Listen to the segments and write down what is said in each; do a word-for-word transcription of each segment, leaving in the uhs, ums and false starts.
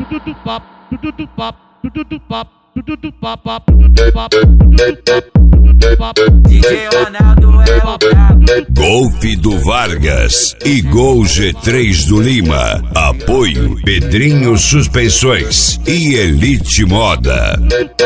D J Ronaldo é o brabo. Golfe do Vargas e Gol G três do Lima. Apoio Pedrinho Suspensões e Elite Moda.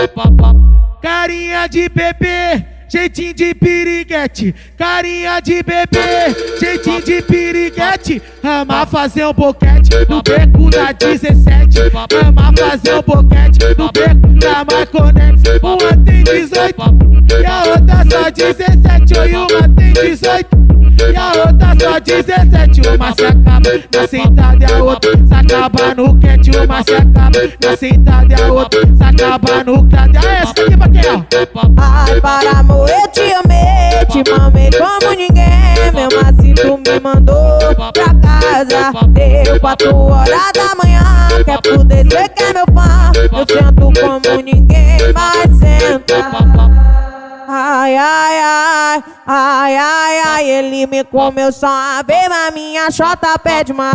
Carinha de bebê, jeitinho de piriguete. Carinha de bebê, jeitinho de piriguete. Ama fazer um boquete no beco da dezessete. Ama fazer um boquete no beco da Marconex. Uma tem dezoito e a outra só dezessete. E uma tem dezoito e a outra só dezessete. Uma se acaba na sentada e a outra se acaba no quente. Uma se acaba na sentada e a outra se acaba no quente. Ah, essa aqui pra quem, ó? Ai, para amor, eu te amei, te mamei como ninguém. Mesmo assim tu me mandou pra casa. Deu quatro horas da manhã. Quer fuder, cê que é meu fã. Eu sento como ninguém, mas senta. Ai, ai, ai, ai, ai, ai, ele me comeu só uma vez, mas minha chota pede mais.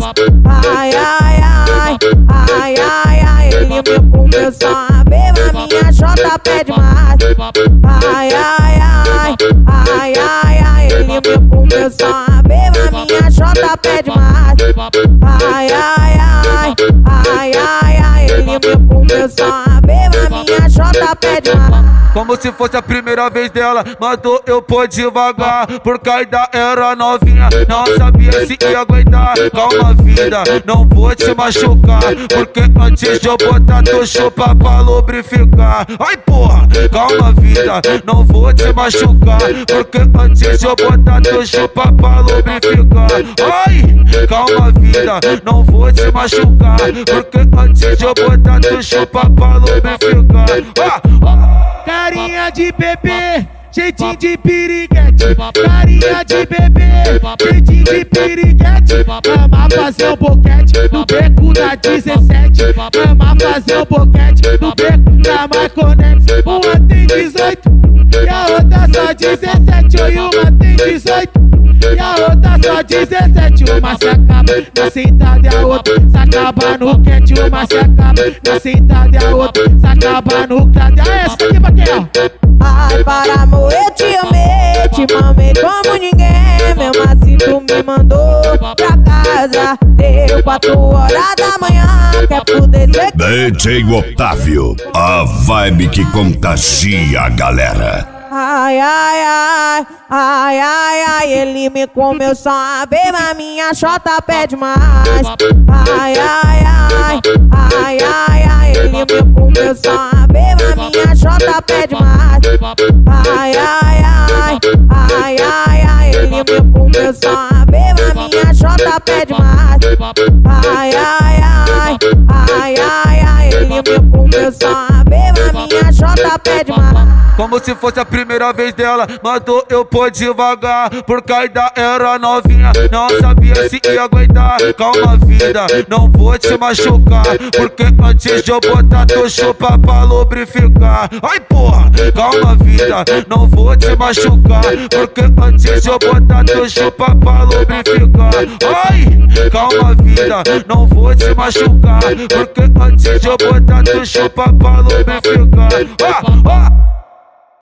Ai, ai, ai, ai, ai, ai, ele me comeu só uma vez, mas minha chota pede mais. Ai, ai, ai, ai, ai, ai, ele me comeu só uma vez, mas minha chota pede mais. Ai, ai, ai, ai, ai, ai, ele me comeu só uma vez, mas minha chota pede mais. Como se fosse a primeira vez dela, mandou eu pôr devagar. Porque ainda era novinha, não sabia se ia aguentar. Calma vida, não vou te machucar. Porque antes de eu botar tu chupa pra lubrificar. Ai porra, calma vida, não vou te machucar. Porque antes de eu botar tu chupa pra lubrificar. Ai, calma vida, não vou te machucar. Porque antes de eu botar tu chupa pra lubrificar. Ah, ah. Carinha de bebê, jeitinho de piriguete. Carinha de bebê, jeitinho de piriguete. Ama fazer um boquete no beco da dezessete. Ama fazer um boquete no beco da Marconex. Uma tem dezoito e a outra só dezessete. E uma tem dezoito e a outra só dezessete. Uma se acaba na sentada e a outra se acaba no quente. Uma se acaba na sentada e a outra se acaba no quente. Ah, essa aqui pra quem, ó? Ai, para amor, eu te amei, te mamei como ninguém. Mesmo assim tu me mandou pra casa. Deu quatro horas da manhã. Quer fuder, cê D J Otávio, a vibe que contagia a galera. Ai, ai, ai, ai, ai, ai, ele me comeu só uma vez, mas minha chota pede mais. Ai, ai, ai, ai, ai, ai, ele me comeu só uma vez, mas minha chota pede mais. Ai, ai, ai, ai, ai, ai, ele me comeu só uma vez, mas minha chota pede mais. Ai, ai, ai, ai, ai, ai, ele me comeu só uma vez, mas minha chota pede mais. Como se fosse a primeira vez dela, mandou eu pôr devagar. Porque ainda era novinha, não sabia se ia aguentar. Calma vida, não vou te machucar. Porque antes de eu botar tu chupa pra lubrificar. Ai porra, calma vida, não vou te machucar. Porque antes de eu botar tu chupa pra lubrificar. Ai, calma vida, não vou te machucar. Porque antes de eu botar tu chupa pra lubrificar. Ah, ah.